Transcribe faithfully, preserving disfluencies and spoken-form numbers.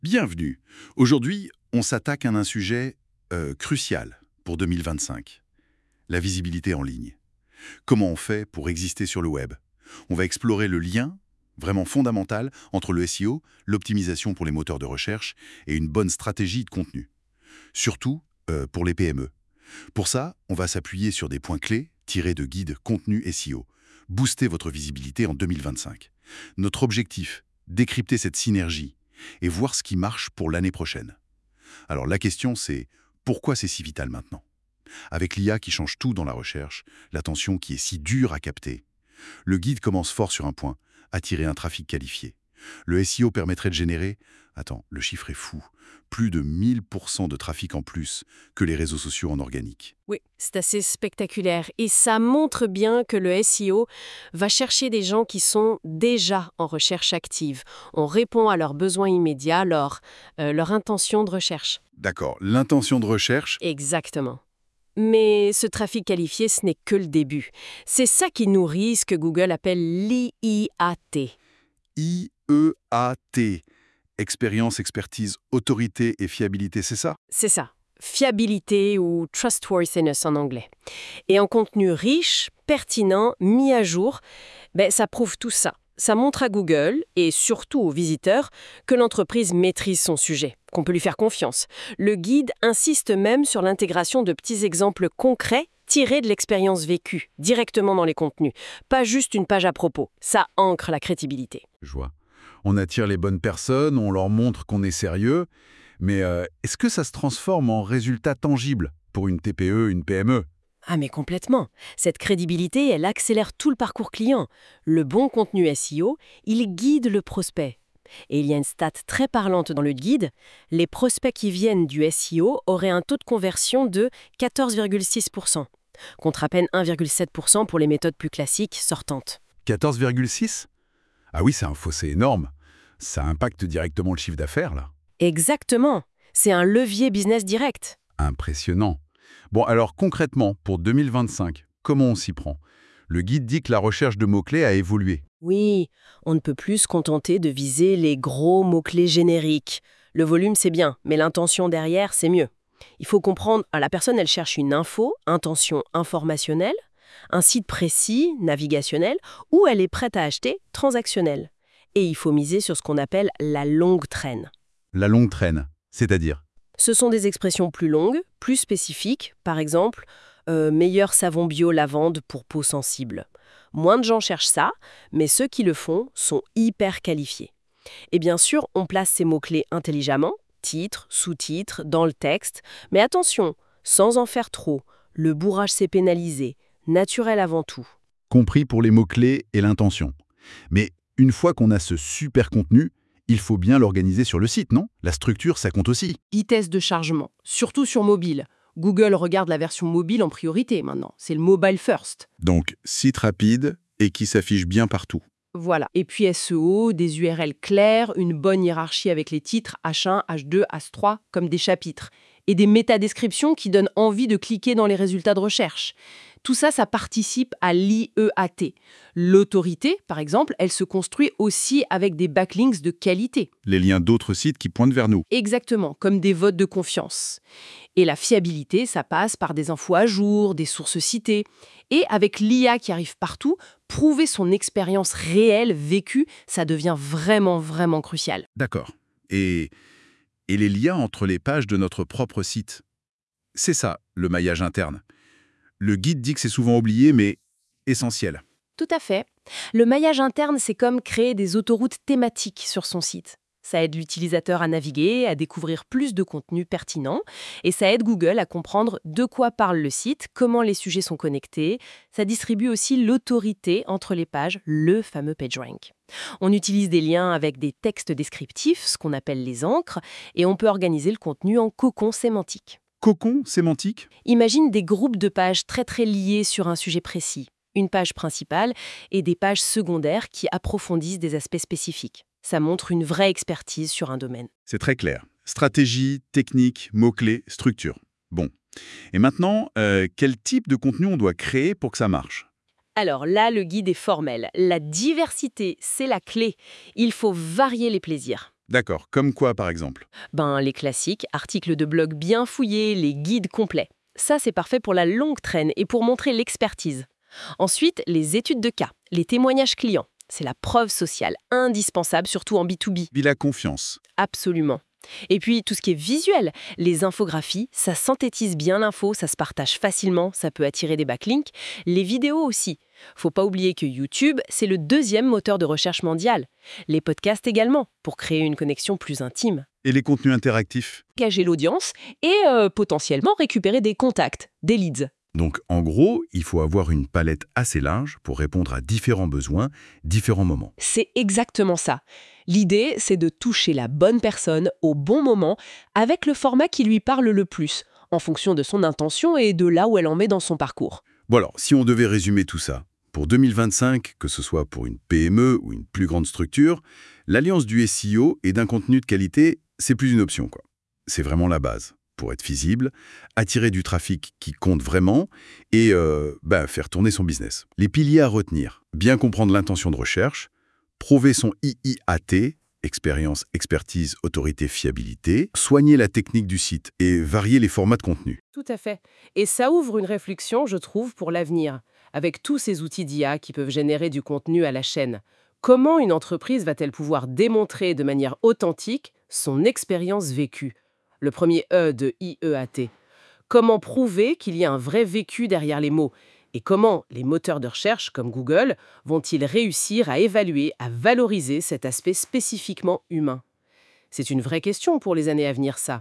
Bienvenue. Aujourd'hui, on s'attaque à un sujet euh, crucial pour deux mille vingt-cinq. La visibilité en ligne. Comment on fait pour exister sur le web? On va explorer le lien, vraiment fondamental, entre le S E O, l'optimisation pour les moteurs de recherche et une bonne stratégie de contenu. Surtout euh, pour les P M E. Pour ça, on va s'appuyer sur des points clés tirés de guides contenu S E O. Booster votre visibilité en deux mille vingt-cinq. Notre objectif, décrypter cette synergie et voir ce qui marche pour l'année prochaine. Alors la question c'est, pourquoi c'est si vital maintenant? Avec l'I A qui change tout dans la recherche, l'attention qui est si dure à capter, le guide commence fort sur un point, attirer un trafic qualifié. Le S E O permettrait de générer, attends, le chiffre est fou, plus de mille pour cent de trafic en plus que les réseaux sociaux en organique. Oui, c'est assez spectaculaire et ça montre bien que le S E O va chercher des gens qui sont déjà en recherche active. On répond à leurs besoins immédiats, leur, euh, leur intention de recherche. D'accord, l'intention de recherche, Exactement. Mais ce trafic qualifié, ce n'est que le début. C'est ça qui nourrit ce que Google appelle l'I I A T. I E A T, expérience, expertise, autorité et fiabilité, c'est ça? C'est ça. Fiabilité ou trustworthiness en anglais. Et en contenu riche, pertinent, mis à jour, ben, ça prouve tout ça. Ça montre à Google, et surtout aux visiteurs, que l'entreprise maîtrise son sujet, qu'on peut lui faire confiance. Le guide insiste même sur l'intégration de petits exemples concrets tirés de l'expérience vécue, directement dans les contenus. Pas juste une page à propos. Ça ancre la crédibilité. Je vois. On attire les bonnes personnes, on leur montre qu'on est sérieux, mais euh, est-ce que ça se transforme en résultat tangible pour une T P E, une P M E? Ah mais complètement. Cette crédibilité, elle accélère tout le parcours client. Le bon contenu S E O, il guide le prospect. Et il y a une stat très parlante dans le guide. Les prospects qui viennent du S E O auraient un taux de conversion de quatorze virgule six pour cent, contre à peine un virgule sept pour cent pour les méthodes plus classiques sortantes. quatorze virgule six? Ah oui, c'est un fossé énorme. Ça impacte directement le chiffre d'affaires, là. Exactement. C'est un levier business direct. Impressionnant. Bon, alors concrètement, pour deux mille vingt-cinq, comment on s'y prend? Le guide dit que la recherche de mots-clés a évolué. Oui, on ne peut plus se contenter de viser les gros mots-clés génériques. Le volume, c'est bien, mais l'intention derrière, c'est mieux. Il faut comprendre, ah, la personne, elle cherche une info, intention informationnelle, un site précis, navigationnel, ou elle est prête à acheter, transactionnel. Et il faut miser sur ce qu'on appelle la longue traîne. La longue traîne, c'est-à-dire? Ce sont des expressions plus longues, plus spécifiques, par exemple, euh, meilleur savon bio lavande pour peau sensible. Moins de gens cherchent ça, mais ceux qui le font sont hyper qualifiés. Et bien sûr, on place ces mots-clés intelligemment, titre, sous-titre, dans le texte, mais attention, sans en faire trop, le bourrage c'est pénalisé, naturel avant tout. Compris pour les mots-clés et l'intention. Mais une fois qu'on a ce super contenu, il faut bien l'organiser sur le site, non? La structure, ça compte aussi. Vitesse de chargement, surtout sur mobile. Google regarde la version mobile en priorité maintenant, c'est le mobile first. Donc, site rapide et qui s'affiche bien partout. Voilà. Et puis S E O, des U R L claires, une bonne hiérarchie avec les titres H un, H deux, H trois comme des chapitres. Et des métadescriptions qui donnent envie de cliquer dans les résultats de recherche. Tout ça, ça participe à l'I E A T. L'autorité, par exemple, elle se construit aussi avec des backlinks de qualité. Les liens d'autres sites qui pointent vers nous. Exactement, comme des votes de confiance. Et la fiabilité, ça passe par des infos à jour, des sources citées. Et avec l'I A qui arrive partout, prouver son expérience réelle, vécue, ça devient vraiment, vraiment crucial. D'accord. Et, et les liens entre les pages de notre propre site. C'est ça, le maillage interne. Le guide dit que c'est souvent oublié, mais essentiel. Tout à fait. Le maillage interne, c'est comme créer des autoroutes thématiques sur son site. Ça aide l'utilisateur à naviguer, à découvrir plus de contenu pertinent, et ça aide Google à comprendre de quoi parle le site, comment les sujets sont connectés. Ça distribue aussi l'autorité entre les pages, le fameux PageRank. On utilise des liens avec des textes descriptifs, ce qu'on appelle les encres, et on peut organiser le contenu en cocon sémantique. Cocon sémantique? Imagine des groupes de pages très très liés sur un sujet précis, une page principale et des pages secondaires qui approfondissent des aspects spécifiques. Ça montre une vraie expertise sur un domaine. C'est très clair. Stratégie, technique, mots-clés, structure. Bon. Et maintenant, euh, quel type de contenu on doit créer pour que ça marche? Alors là, le guide est formel. La diversité, c'est la clé. Il faut varier les plaisirs. D'accord. Comme quoi, par exemple? Ben, les classiques, articles de blog bien fouillés, les guides complets. Ça, c'est parfait pour la longue traîne et pour montrer l'expertise. Ensuite, les études de cas, les témoignages clients. C'est la preuve sociale indispensable, surtout en B deux B. Puis la confiance. Absolument. Et puis, tout ce qui est visuel, les infographies, ça synthétise bien l'info, ça se partage facilement, ça peut attirer des backlinks. Les vidéos aussi. Faut pas oublier que YouTube, c'est le deuxième moteur de recherche mondial. Les podcasts également, pour créer une connexion plus intime. Et les contenus interactifs? Engager l'audience et euh, potentiellement récupérer des contacts, des leads. Donc, en gros, il faut avoir une palette assez large pour répondre à différents besoins, différents moments. C'est exactement ça. L'idée, c'est de toucher la bonne personne au bon moment avec le format qui lui parle le plus, en fonction de son intention et de là où elle en met dans son parcours. Bon alors, si on devait résumer tout ça, pour deux mille vingt-cinq, que ce soit pour une P M E ou une plus grande structure, l'alliance du S E O et d'un contenu de qualité, c'est plus une option, quoi. C'est vraiment la base. Pour être visible, attirer du trafic qui compte vraiment et euh, bah, faire tourner son business. Les piliers à retenir, bien comprendre l'intention de recherche, prouver son I I A T, expérience, expertise, autorité, fiabilité, soigner la technique du site et varier les formats de contenu. Tout à fait. Et ça ouvre une réflexion, je trouve, pour l'avenir, avec tous ces outils d'I A qui peuvent générer du contenu à la chaîne. Comment une entreprise va-t-elle pouvoir démontrer de manière authentique son expérience vécue? Le premier E de I E A T. Comment prouver qu'il y a un vrai vécu derrière les mots? Et comment les moteurs de recherche, comme Google, vont-ils réussir à évaluer, à valoriser cet aspect spécifiquement humain? C'est une vraie question pour les années à venir, ça.